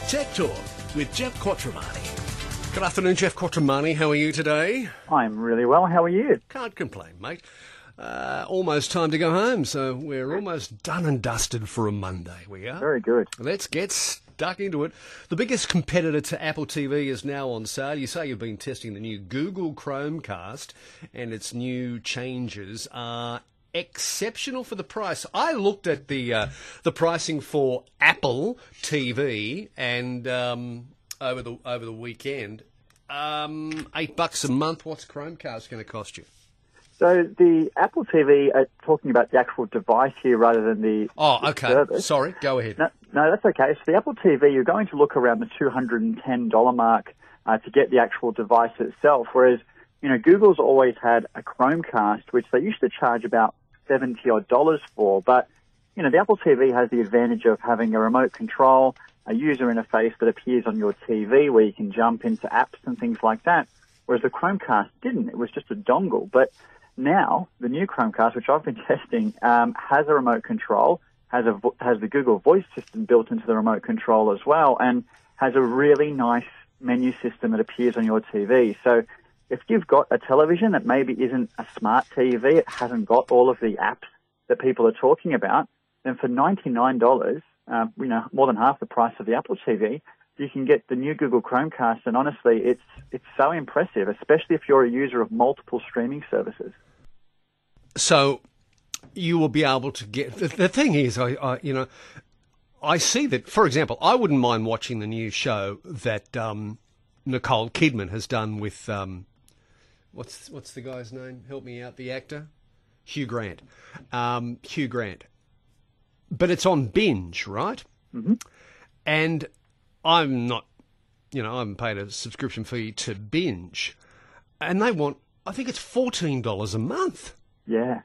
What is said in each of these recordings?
Tech Talk with Jeff Quattromani. Good afternoon, Jeff Quattromani. How are you today? I'm really well. How are you? Can't complain, mate. Almost time to go home, so we're almost done and dusted for a Monday. We are. Very good. Let's get stuck into it. The biggest competitor to Apple TV is now on sale. You say you've been testing the new Google Chromecast, and its new changes are exceptional for the price. I looked at the pricing for Apple TV and over the weekend. $8 a month. What's Chromecast going to cost you? So the Apple TV, talking about the actual device here rather than the service. Sorry, go ahead. No, that's okay. So the Apple TV, you're going to look around the $210 mark to get the actual device itself, whereas, Google's always had a Chromecast, which they used to charge about $70 for, but, the Apple TV has the advantage of having a remote control, a user interface that appears on your TV where you can jump into apps and things like that, whereas the Chromecast didn't. It was just a dongle. But now, the new Chromecast, which I've been testing, has a remote control, has the Google Voice system built into the remote control as well, and has a really nice menu system that appears on your TV. So if you've got a television that maybe isn't a smart TV, it hasn't got all of the apps that people are talking about, then for $99, more than half the price of the Apple TV, you can get the new Google Chromecast, and honestly, it's so impressive, especially if you're a user of multiple streaming services. So you will be able to get... The thing is, I see that, for example, I wouldn't mind watching the new show that Nicole Kidman has done with... what's the guy's name? Help me out, the actor? Hugh Grant. Hugh Grant. But it's on Binge, right? Mm-hmm. And I'm not, I haven't paid a subscription fee to Binge. And they want, I think it's $14 a month. Yeah.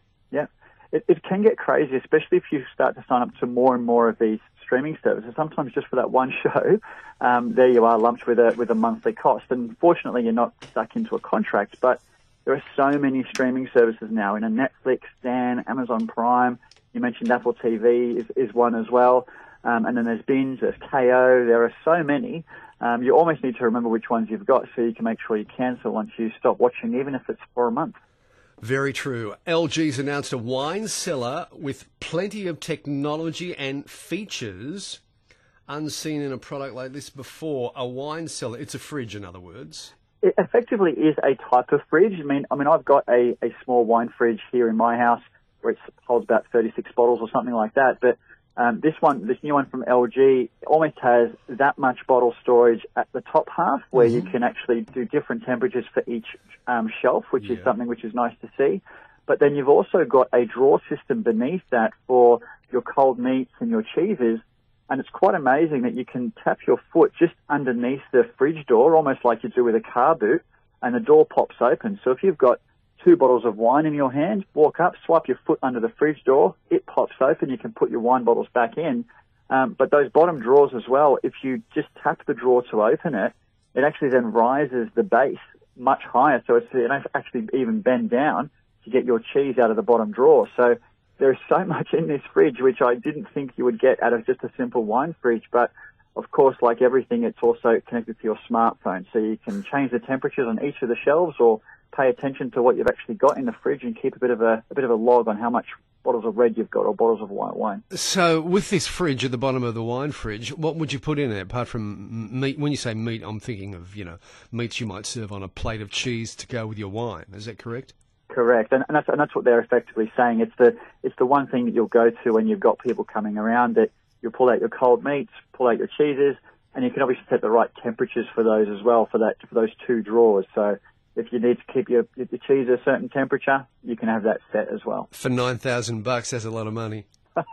It can get crazy, especially if you start to sign up to more and more of these streaming services. Sometimes just for that one show, there you are lumped with a monthly cost. And fortunately, you're not stuck into a contract. But there are so many streaming services now. Netflix, Stan, Amazon Prime. You mentioned Apple TV is one as well. And then there's Binge, there's KO. There are so many. You almost need to remember which ones you've got so you can make sure you cancel once you stop watching, even if it's for a month. Very true. LG's announced a wine cellar with plenty of technology and features unseen in a product like this before. A wine cellar. It's a fridge, in other words. It effectively is a type of fridge. I mean, I've got a small wine fridge here in my house where it holds about 36 bottles or something like that. But this new one from LG almost has that much bottle storage at the top half where you can actually do different temperatures for each shelf, which is something which is nice to see. But then you've also got a drawer system beneath that for your cold meats and your cheeses. And it's quite amazing that you can tap your foot just underneath the fridge door, almost like you do with a car boot, and the door pops open. So if you've got 2 bottles of wine in your hand, walk up, swipe your foot under the fridge door, it pops open, you can put your wine bottles back in. But those bottom drawers as well, if you just tap the drawer to open it, it actually then rises the base much higher, so it actually even bend down to get your cheese out of the bottom drawer. So there's so much in this fridge which I didn't think you would get out of just a simple wine fridge, but of course, like everything, it's also connected to your smartphone, so you can change the temperatures on each of the shelves or pay attention to what you've actually got in the fridge and keep a bit of a log on how much bottles of red you've got or bottles of white wine. So with this fridge at the bottom of the wine fridge, what would you put in it apart from meat? When you say meat, I'm thinking of, meats you might serve on a plate of cheese to go with your wine. Is that correct? Correct, and that's what they're effectively saying. It's the one thing that you'll go to when you've got people coming around, that you'll pull out your cold meats, pull out your cheeses, and you can obviously set the right temperatures for those as well for those 2 drawers. So if you need to keep your cheese at a certain temperature, you can have that set as well. For $9,000, that's a lot of money.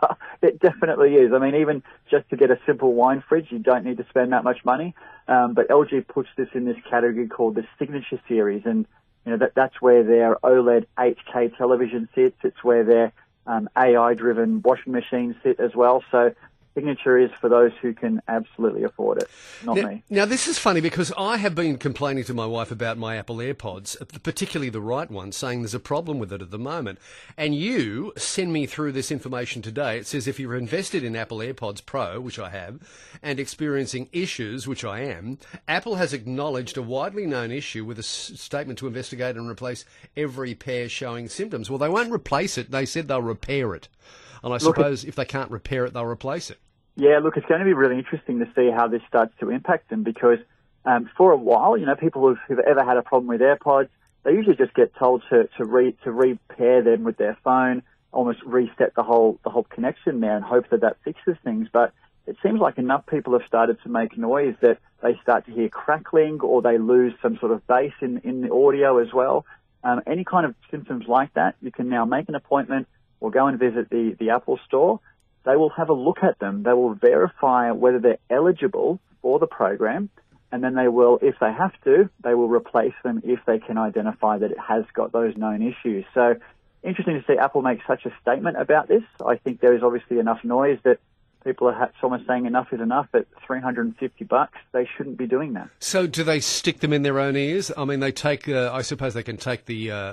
It definitely is. I mean, even just to get a simple wine fridge, you don't need to spend that much money. But LG puts this in this category called the Signature Series, and that's where their OLED 8K television sits. It's where their AI-driven washing machines sit as well. So Signature is for those who can absolutely afford it, not me. Now, this is funny because I have been complaining to my wife about my Apple AirPods, particularly the right one, saying there's a problem with it at the moment. And you send me through this information today. It says if you're invested in Apple AirPods Pro, which I have, and experiencing issues, which I am, Apple has acknowledged a widely known issue with a statement to investigate and replace every pair showing symptoms. Well, they won't replace it. They said they'll repair it. And I suppose if they can't repair it, they'll replace it. Yeah, look, it's going to be really interesting to see how this starts to impact them because for a while, people who've ever had a problem with AirPods, they usually just get told to repair them with their phone, almost reset the whole connection there and hope that fixes things. But it seems like enough people have started to make noise that they start to hear crackling or they lose some sort of bass in the audio as well. Any kind of symptoms like that, you can now make an appointment or go and visit the Apple store. They will have a look at them. They will verify whether they're eligible for the program, and then they will, if they have to, they will replace them if they can identify that it has got those known issues. So interesting to see Apple make such a statement about this. I think there is obviously enough noise that people are almost saying enough is enough at $350. They shouldn't be doing that. So do they stick them in their own ears? I mean, they take, I suppose they can take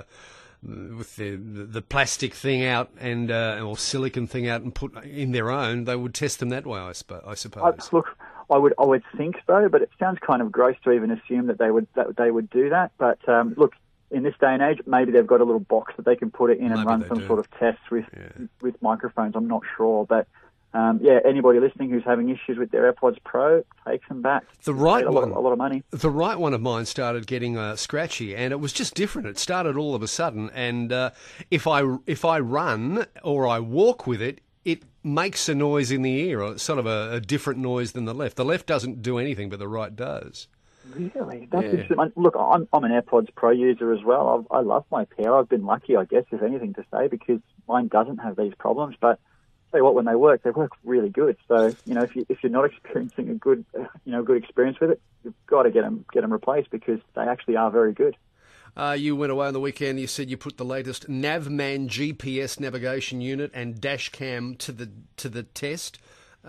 with the plastic thing out and or silicon thing out and put in their own. They would test them that way, I suppose. Look, I would think so, but it sounds kind of gross to even assume that they would do that. But look, in this day and age, maybe they've got a little box that they can put it in and run some sort of tests with microphones. I'm not sure, but. Anybody listening who's having issues with their AirPods Pro, take them back. The right one, a lot of money. The right one of mine started getting scratchy, and it was just different. It started all of a sudden, and if I run or I walk with it, it makes a noise in the ear, or sort of a different noise than the left. The left doesn't do anything, but the right does. Really? That's interesting. Look, I'm an AirPods Pro user as well. I love my pair. I've been lucky, I guess, if anything to say, because mine doesn't have these problems, but tell you what, when they work really good. So, if you're not experiencing a good experience with it, you've got to get them replaced because they actually are very good. You went away on the weekend. You said you put the latest Navman GPS navigation unit and dash cam to the test.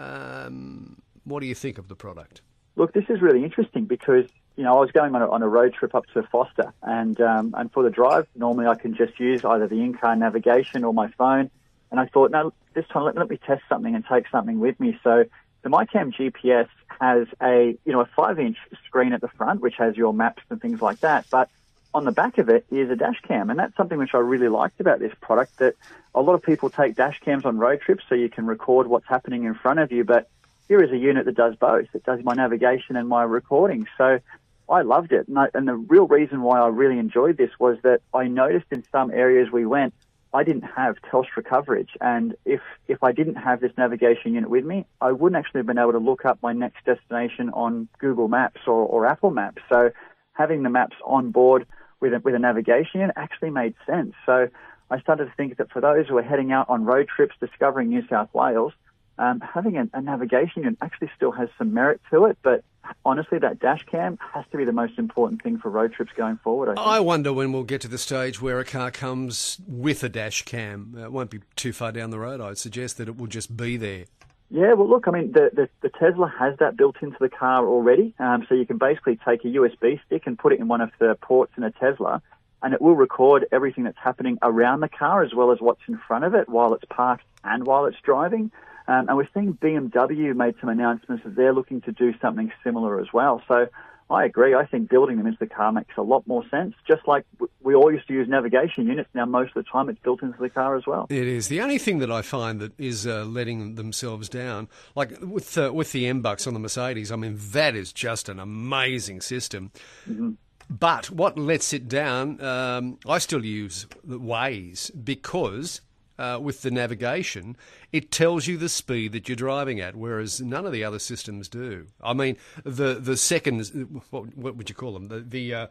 What do you think of the product? Look, this is really interesting because I was going on a road trip up to Foster, and for the drive, normally I can just use either the in-car navigation or my phone. And I thought, no, this time let me test something and take something with me. So the MyCam GPS has a 5-inch screen at the front, which has your maps and things like that. But on the back of it is a dash cam. And that's something which I really liked about this product, that a lot of people take dash cams on road trips so you can record what's happening in front of you. But here is a unit that does both. It does my navigation and my recording. So I loved it. And the real reason why I really enjoyed this was that I noticed in some areas we went, I didn't have Telstra coverage, and if I didn't have this navigation unit with me, I wouldn't actually have been able to look up my next destination on Google Maps or Apple Maps. So having the maps on board with a navigation unit actually made sense. So I started to think that for those who are heading out on road trips discovering New South Wales, having a navigation unit actually still has some merit to it, but honestly, that dash cam has to be the most important thing for road trips going forward, I think. I wonder when we'll get to the stage where a car comes with a dash cam. It won't be too far down the road. I'd suggest that it will just be there. Yeah, well, look, I mean, the Tesla has that built into the car already, so you can basically take a USB stick and put it in one of the ports in a Tesla, and it will record everything that's happening around the car as well as what's in front of it while it's parked and while it's driving. And we're seeing BMW made some announcements that they're looking to do something similar as well. So I agree. I think building them into the car makes a lot more sense. Just like we all used to use navigation units, now most of the time it's built into the car as well. It is. The only thing that I find that is letting themselves down, like with the M-Bucks on the Mercedes, I mean, that is just an amazing system. Mm-hmm. But what lets it down, I still use Waze because with the navigation, it tells you the speed that you're driving at, whereas none of the other systems do. I mean, the second, what would you call them? The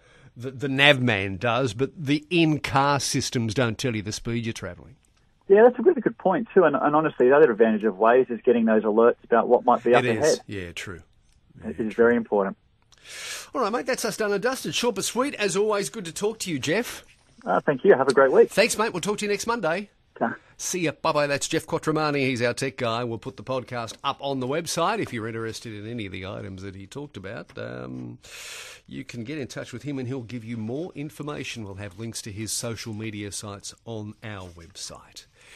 Navman does, but the in-car systems don't tell you the speed you're travelling. Yeah, that's a really good point too. And honestly, the other advantage of Waze is getting those alerts about what might be up ahead. It is, yeah, true. It is very important. All right, mate, that's us done and dusted. Short but sweet. As always, good to talk to you, Jeff. Thank you. Have a great week. Thanks, mate. We'll talk to you next Monday. Ta. See ya. Bye-bye. That's Jeff Quattromani. He's our tech guy. We'll put the podcast up on the website. If you're interested in any of the items that he talked about, you can get in touch with him and he'll give you more information. We'll have links to his social media sites on our website.